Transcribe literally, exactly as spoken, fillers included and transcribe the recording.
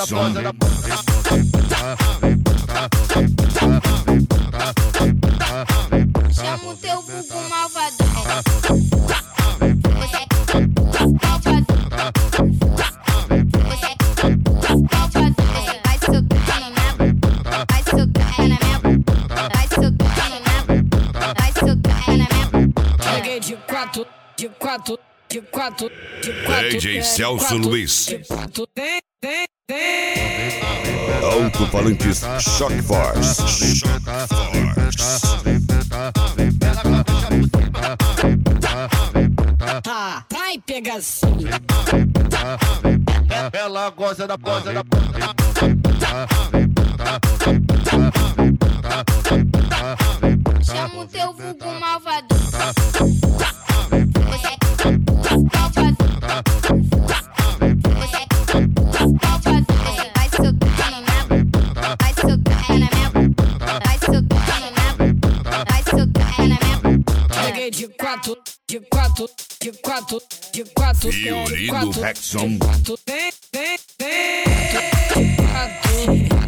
Rexon. Chama o teu vulgo malvadão. Você é malvadão. Você é malvadão. Vai socar na minha boca. Vai socar na minha boca. Vai socar na minha boca. Vai socar na minha boca. Cheguei de quatro, de quatro, de quatro, de quatro. D J Celso Luiz. De quatro, tem, tem, tem. Alto-falantes Shock Force. Shock Force. Tá, vai pegação. Ela gosta da gosta da Chama o teu vulgo malvadão. Você é malvadão. Você é malvadão. Vai socar na minha boca. Vai socar na minha boca. Vai socar na minha boca. Vai socar na minha boca. Cheguei de quatro, de quatro, de quatro, de quatro. Fiorino Rexon. Tem, tem, tem. De quatro.